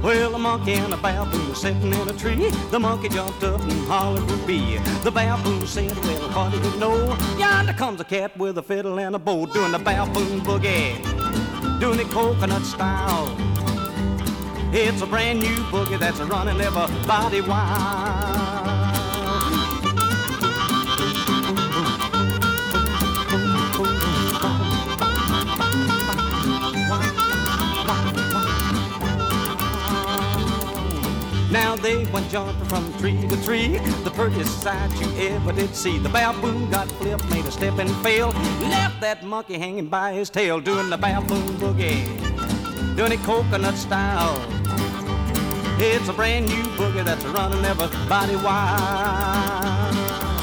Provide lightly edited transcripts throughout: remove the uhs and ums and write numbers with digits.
Well, a monkey and a baboon sitting in a tree. The monkey jumped up and hollered for me. The baboon said, well, what do you know? Yonder comes a cat with a fiddle and a bow, doing the baboon boogie, doing it coconut style. It's a brand new boogie that's running everybody wild. Now they went jumping from tree to tree, the prettiest sight you ever did see. The baboon got flipped, made a step and fell, left that monkey hanging by his tail, doing the baboon boogie, doing it coconut style. It's a brand new boogie that's running everybody wild.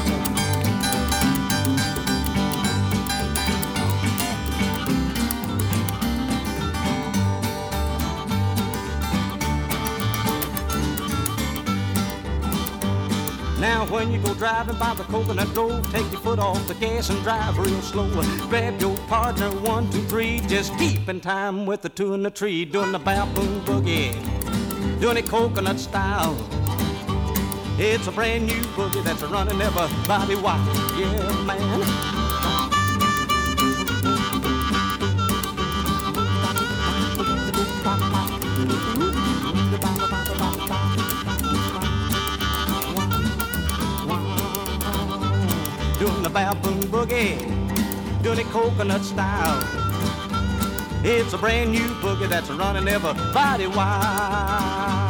Now when you go driving by the coconut grove, take your foot off the gas and drive real slow. Grab your partner, 1, 2, 3, just keep in time with the two in the tree, doing the baboon boogie, doing it coconut style. It's a brand new boogie that's running everybody wild. Yeah, man. Doing the baboon boogie, doing it coconut style. It's a brand new boogie that's running everybody wild.